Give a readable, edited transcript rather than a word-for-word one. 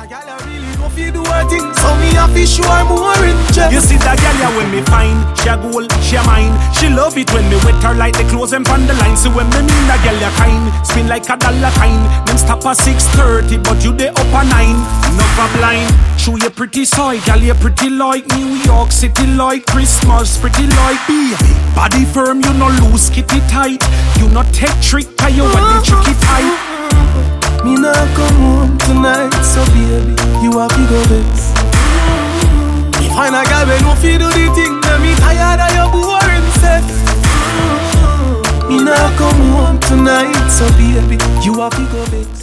A gal a really go fi do her thing, so me a fi show her more interest. You see that gal ya when me find, she a goal, she a mine. She love it when me wet her like the clothes and on the line. So when me mean that gal ya kind, spin like a dollar kind. Them stop at 6:30, but you dey up at 9. Enough a blind. Show you pretty soy, gal you pretty like New York City like Christmas, pretty like baby. Body firm, you no loose, kitty tight. You no take trick, cause you want the tricky type. Me nah come home tonight, so baby, you have to go vex. Me find a girl when no fi do the thing, then me tired of your boring sex. Me nah come home tonight, so baby, you have to go vex.